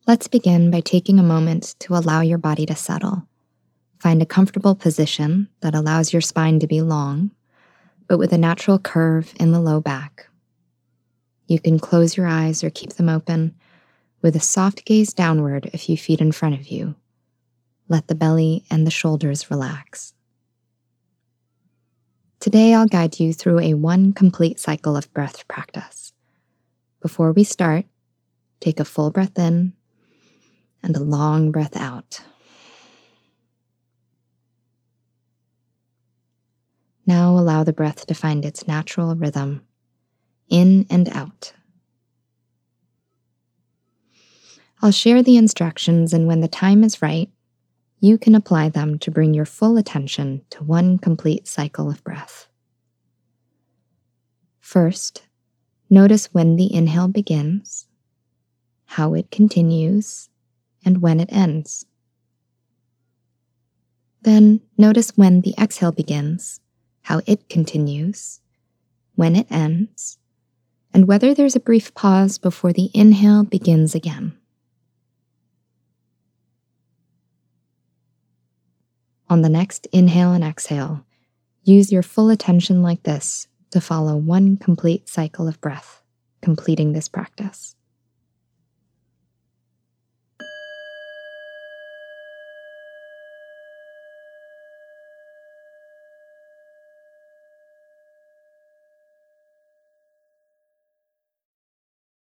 Let's begin by taking a moment to allow your body to settle. Find a comfortable position that allows your spine to be long, but with a natural curve in the low back. You can close your eyes or keep them open with a soft gaze downward a few feet in front of you. Let the belly and the shoulders relax. Today, I'll guide you through a 1 complete cycle of breath practice. Before we start, take a full breath in and a long breath out. Now allow the breath to find its natural rhythm, in and out. I'll share the instructions, and when the time is right, you can apply them to bring your full attention to 1 complete cycle of breath. First, notice when the inhale begins, how it continues, and when it ends. Then notice when the exhale begins, how it continues, when it ends, and whether there's a brief pause before the inhale begins again. On the next inhale and exhale, use your full attention like this to follow 1 complete cycle of breath, completing this practice.